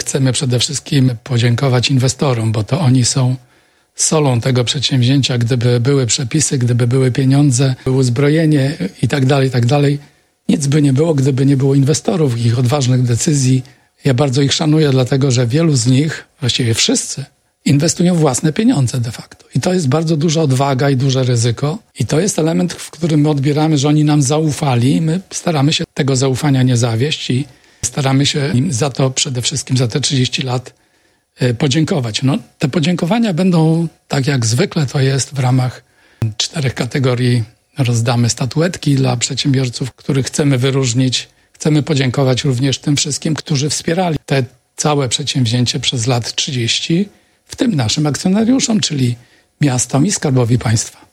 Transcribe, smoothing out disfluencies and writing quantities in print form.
chcemy przede wszystkim podziękować inwestorom, bo to oni są solą tego przedsięwzięcia. Gdyby były przepisy, gdyby były pieniądze, było uzbrojenie i tak dalej, nic by nie było, gdyby nie było inwestorów, ich odważnych decyzji. Ja bardzo ich szanuję, dlatego że wielu z nich, właściwie wszyscy, inwestują własne pieniądze de facto. I to jest bardzo duża odwaga i duże ryzyko. I to jest element, w którym my odbieramy, że oni nam zaufali. My staramy się tego zaufania nie zawieść i staramy się im za to przede wszystkim, za te 30 lat podziękować. No, te podziękowania będą, tak jak zwykle to jest, w ramach 4 kategorii. Rozdamy statuetki dla przedsiębiorców, których chcemy wyróżnić. Chcemy podziękować również tym wszystkim, którzy wspierali te całe przedsięwzięcie przez lat 30, w tym naszym akcjonariuszom, czyli miastom i Skarbowi Państwa.